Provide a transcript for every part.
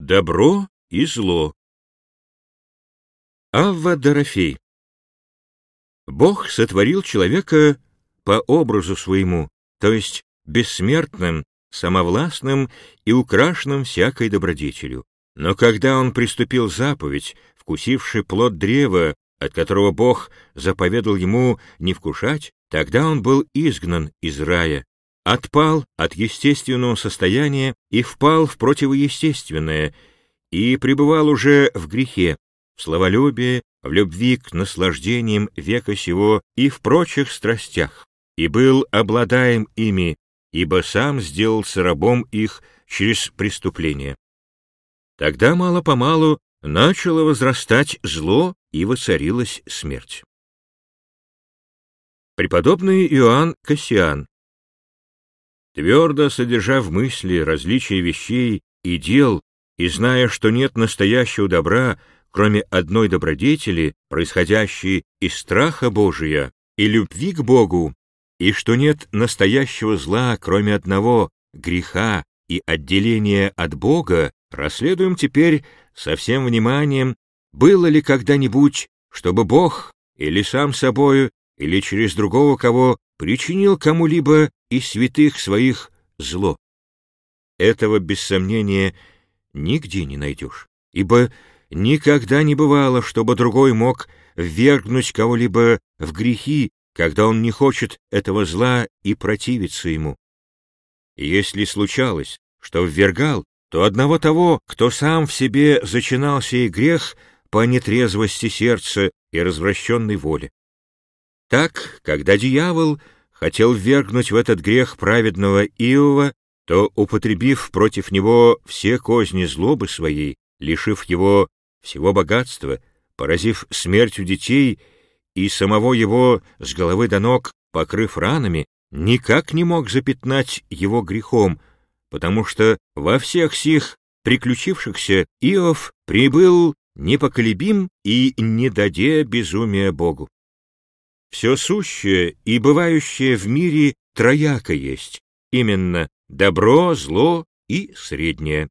Добро и зло. Авва Дорофей. Бог сотворил человека по образу своему, то есть бессмертным, самовластным и украшенным всякой добродетелью. Но когда он приступил заповедь, вкусивший плод древа, от которого Бог заповедал ему не вкушать, тогда он был изгнан из рая, отпал от естественного состояния и впал в противоестественное, и пребывал уже в грехе, в славолюбии, в любви к наслаждениям века сего и в прочих страстях, и был обладаем ими, ибо сам сделался рабом их через преступление. Тогда мало-помалу начало возрастать зло, и воцарилась смерть. Преподобный Иоанн Кассиан. Твердо содержа в мысли различия вещей и дел, и зная, что нет настоящего добра, кроме одной добродетели, происходящей из страха Божия и любви к Богу, и что нет настоящего зла, кроме одного греха и отделения от Бога, расследуем теперь со всем вниманием, было ли когда-нибудь, чтобы Бог или сам собою, или через другого кого причинил кому-либо из святых своих зло. Этого, без сомнения, нигде не найдешь, ибо никогда не бывало, чтобы другой мог ввергнуть кого-либо в грехи, когда он не хочет этого зла и противится ему. И если случалось, что ввергал, то одного того, кто сам в себе зачинал сей грех по нетрезвости сердца и развращенной воле. Так, когда дьявол хотел ввергнуть в этот грех праведного Иова, то, употребив против него все козни злобы своей, лишив его всего богатства, поразив смертью детей и самого его с головы до ног покрыв ранами, никак не мог запятнать его грехом, потому что во всех сих приключившихся Иов прибыл непоколебим и не даде безумия Богу. Все сущее и бывающее в мире трояко есть, именно добро, зло и среднее.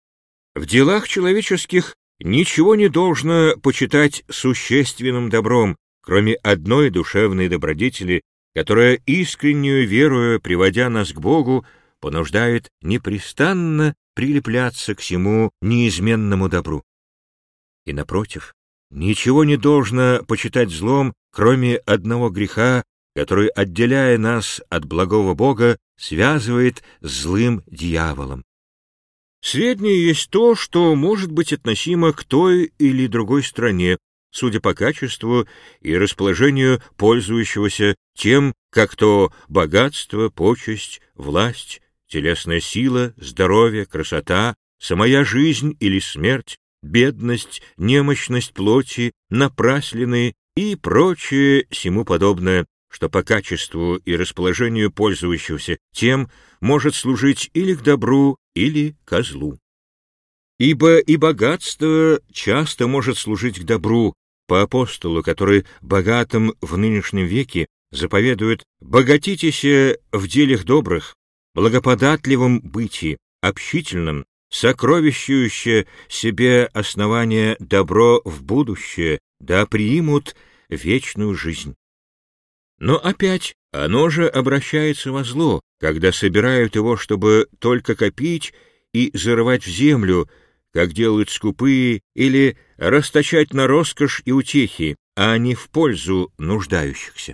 В делах человеческих ничего не должно почитать существенным добром, кроме одной душевной добродетели, которая, искреннюю верою, приводя нас к Богу, понуждает непрестанно прилепляться к всему неизменному добру. И, напротив, ничего не должно почитать злом, кроме одного греха, который, отделяя нас от благого Бога, связывает с злым дьяволом. Среднее есть то, что может быть относимо к той или другой стране, судя по качеству и расположению пользующегося тем, как то богатство, почесть, власть, телесная сила, здоровье, красота, самая жизнь или смерть, бедность, немощность плоти, напраслины и прочее сему подобное, что по качеству и расположению пользующегося тем может служить или к добру, или ко злу. Ибо и богатство часто может служить к добру, по апостолу, который богатым в нынешнем веке заповедует «богатитесь в делах добрых, благоподатливом бытии, общительном, сокровищующе себе основание добро в будущее, да приимут вечную жизнь». Но опять оно же обращается во зло, когда собирают его, чтобы только копить и зарывать в землю, как делают скупые, или расточать на роскошь и утехи, а не в пользу нуждающихся.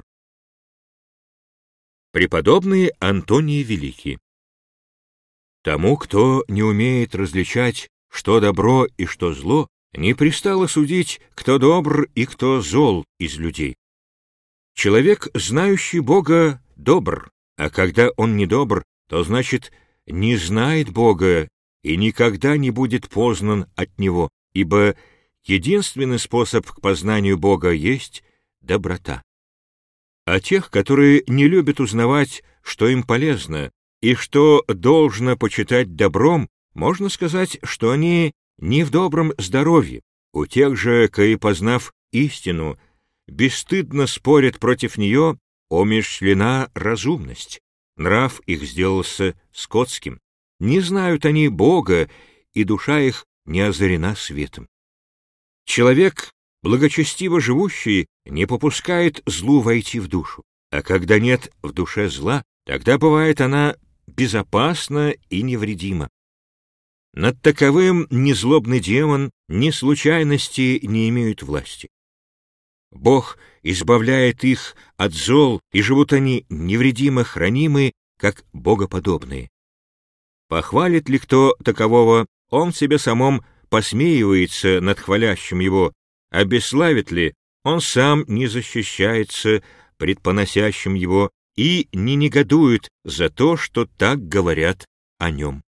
Преподобный Антоний Великий. Тому, кто не умеет различать, что добро и что зло, не пристало судить, кто добр и кто зол из людей. Человек, знающий Бога, добр, а когда он не добр, то значит не знает Бога и никогда не будет познан от Него, ибо единственный способ к познанию Бога есть доброта. А тех, которые не любят узнавать, что им полезно и что должно почитать добром, можно сказать, что они не в добром здоровье. У тех же, кои, познав истину, бесстыдно спорят против нее, умерщвлена разумность. Нрав их сделался скотским. Не знают они Бога, и душа их не озарена светом. Человек, благочестиво живущий, не попускает злу войти в душу, а когда нет в душе зла, тогда бывает она безопасна и невредима. Над таковым ни злобный демон, ни случайности не имеют власти. Бог избавляет их от зол, и живут они невредимо хранимы, как богоподобные. Похвалит ли кто такового, он в себе самом посмеивается над хвалящим его, а бесславит ли, он сам не защищается пред поносящим его и не негодует за то, что так говорят о нем.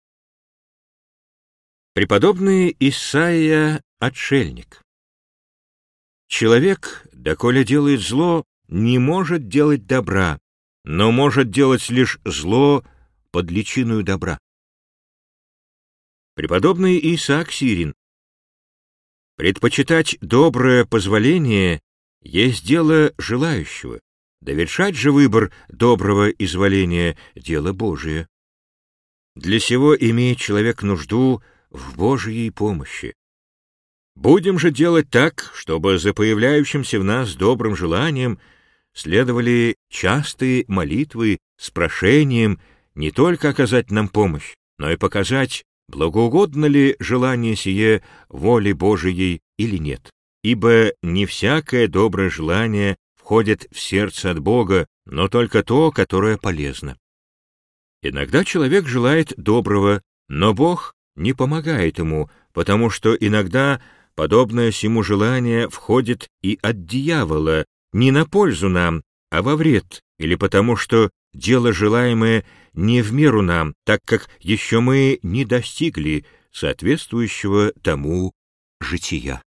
Преподобный Исаия — отшельник. Человек, доколе делает зло, не может делать добра, но может делать лишь зло под личиною добра. Преподобный Исаак Сирин. Предпочитать доброе позволение есть дело желающего, довершать же выбор доброго изволения — дело Божие. Для сего имеет человек нужду в Божьей помощи. Будем же делать так, чтобы за появляющимся в нас добрым желанием следовали частые молитвы с прошением не только оказать нам помощь, но и показать, благоугодно ли желание сие воле Божией или нет. Ибо не всякое доброе желание входит в сердце от Бога, но только то, которое полезно. Иногда человек желает доброго, но Бог не помогает ему, потому что иногда подобное сему желание входит и от дьявола, не на пользу нам, а во вред, или потому что дело желаемое не в меру нам, так как еще мы не достигли соответствующего тому жития.